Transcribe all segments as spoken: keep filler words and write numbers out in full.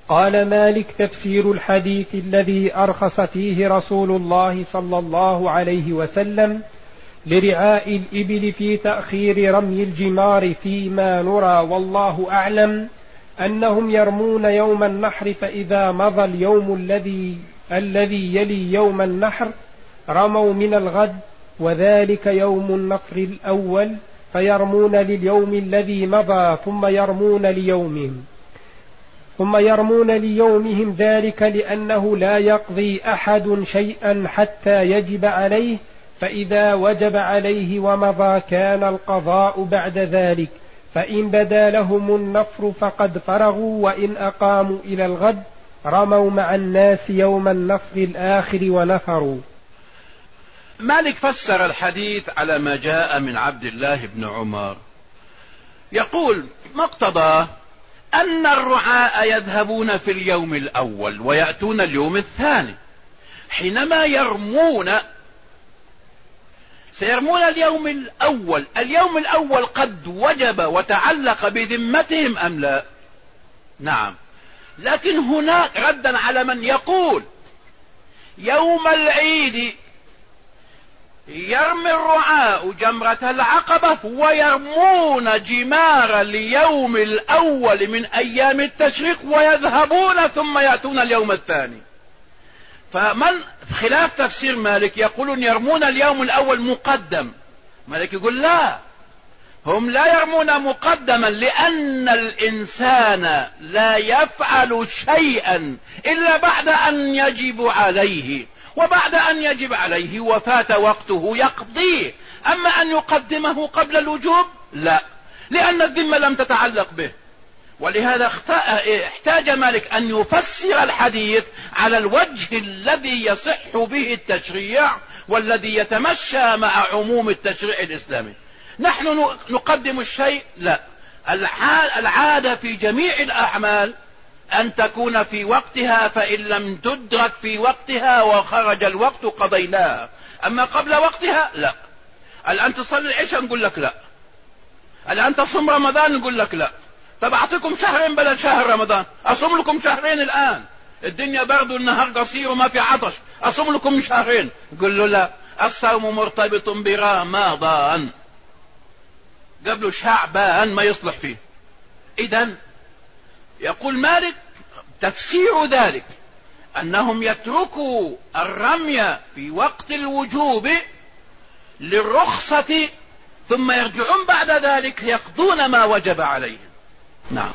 قال مالك: تفسير الحديث الذي أرخص فيه رسول الله صلى الله عليه وسلم لرعاء الإبل في تأخير رمي الجمار فيما نرى والله أعلم أنهم يرمون يوم النحر، فإذا مضى اليوم الذي الذي يلي يوم النحر رموا من الغد، وذلك يوم النفر الأول، فيرمون لليوم الذي مضى ثم يرمون ليومهم ثم يرمون ليومهم ذلك، لأنه لا يقضي أحد شيئا حتى يجب عليه، فإذا وجب عليه ومضى كان القضاء بعد ذلك، فإن بدا لهم النفر فقد فرغوا، وإن أقاموا إلى الغد رموا مع الناس يوم النفر الآخر ونفروا. مالك فسر الحديث على ما جاء من عبد الله بن عمر، يقول مقتضاه أن الرعاء يذهبون في اليوم الأول ويأتون اليوم الثاني، حينما يرمون سيرمون اليوم الأول. اليوم الأول قد وجب وتعلق بذمتهم أم لا؟ نعم. لكن هناك ردا على من يقول يوم العيد يرمي الرعاء جمرة العقبة ويرمون جمار اليوم الأول من أيام التشريق ويذهبون ثم يأتون اليوم الثاني. فمن خلاف تفسير مالك يقولون يرمون اليوم الأول مقدم. مالك يقول لا، هم لا يرمون مقدما، لأن الإنسان لا يفعل شيئا إلا بعد أن يجب عليه، وبعد أن يجب عليه وفات وقته يقضيه. أما أن يقدمه قبل الوجوب لا، لأن الذمة لم تتعلق به. ولهذا احتاج مالك أن يفسر الحديث على الوجه الذي يصح به التشريع والذي يتمشى مع عموم التشريع الإسلامي. نحن نقدم الشيء؟ لا. العادة في جميع الأعمال أن تكون في وقتها، فإن لم تدرك في وقتها وخرج الوقت قضيناها. أما قبل وقتها لا. الآن تصلي العشاء نقول لك لا، الآن تصوم رمضان نقول لك لا. طب أعطيكم شهرين بدل شهر رمضان، أصوم لكم شهرين الآن، الدنيا برد والنهار قصير وما في عطش، أصوم لكم شهرين. قل له لا، الصوم مرتبط برمضان، قبل شعبان ما يصلح فيه. إذن يقول مالك تفسير ذلك أنهم يتركوا الرمي في وقت الوجوب للرخصة، ثم يرجعون بعد ذلك يقضون ما وجب عليهم. نعم.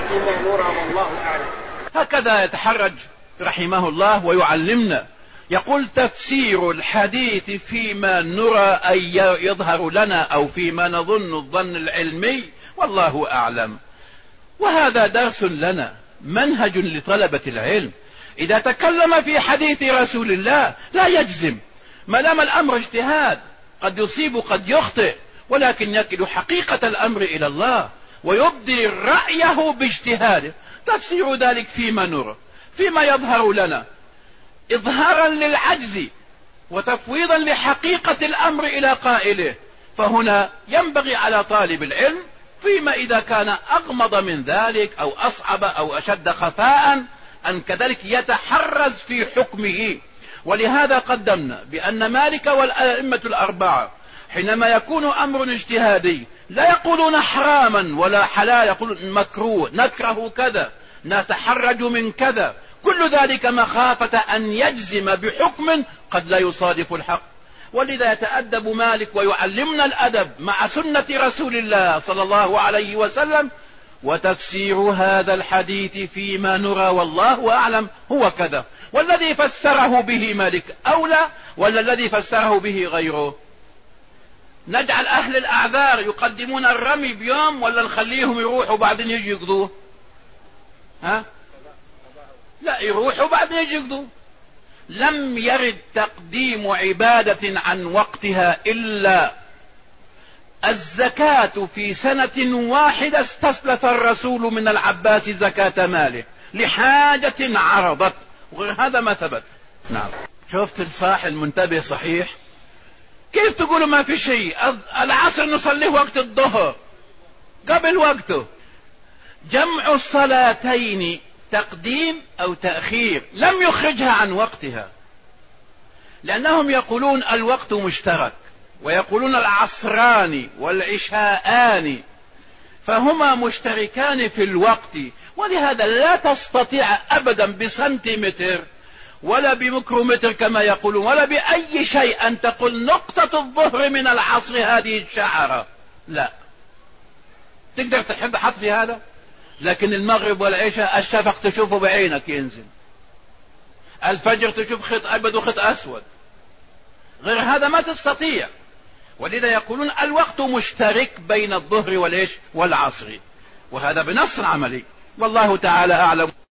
هكذا يتحرج رحمه الله ويعلمنا. يقول تفسير الحديث فيما نرى أن يظهر لنا أو فيما نظن الظن العلمي والله أعلم. وهذا درس لنا، منهج لطلبة العلم. إذا تكلم في حديث رسول الله لا يجزم، ما دام الأمر اجتهاد، قد يصيب قد يخطئ، ولكن يكل حقيقة الأمر إلى الله ويبدي رأيه باجتهاده. تفسير ذلك فيما نرى، فيما يظهر لنا، إظهارا للعجز وتفويضا لحقيقة الأمر إلى قائله. فهنا ينبغي على طالب العلم فيما إذا كان أغمض من ذلك أو أصعب أو أشد خفاء أن كذلك يتحرز في حكمه. ولهذا قدمنا بأن مالك والأئمة الأربعة حينما يكون أمر اجتهادي لا يقولون حراما ولا حلال، يقولون مكروه، نكره كذا، نتحرج من كذا، كل ذلك مخافة أن يجزم بحكم قد لا يصادف الحق. ولذا يتأدب مالك ويعلمنا الأدب مع سنة رسول الله صلى الله عليه وسلم. وتفسير هذا الحديث فيما نرى والله أعلم هو كذا، والذي فسره به مالك أولى ولا الذي فسره به غيره؟ نجعل أهل الأعذار يقدمون الرمي بيوم ولا نخليهم يروحوا بعدين يجي يقضوه؟ ها؟ لا، يروحوا بعدين يجي يقضوه. لم يرد تقديم عبادة عن وقتها إلا الزكاة. في سنة واحدة استسلف الرسول من العباس زكاة ماله لحاجة عرضت، وهذا ما ثبت. نعم. شفت الصاح المنتبه صحيح؟ كيف تقولوا ما في شيء؟ العصر نصليه وقت الظهر قبل وقته. جمع الصلاتين تقديم أو تأخير، لم يخرجها عن وقتها، لأنهم يقولون الوقت مشترك، ويقولون العصران والعشاءان، فهما مشتركان في الوقت، ولهذا لا تستطيع أبدا بسنتيمتر ولا بميكرومتر كما يقولون ولا بأي شيء أن تقول نقطة الظهر من العصر هذه الشعرة، لا تقدر تحب حط في هذا. لكن المغرب والعشاء الشفق تشوفه بعينك ينزل، الفجر تشوف خط أبيض وخط أسود، غير هذا ما تستطيع. ولذا يقولون الوقت مشترك بين الظهر والعصر، وهذا بنص عملي، والله تعالى أعلم.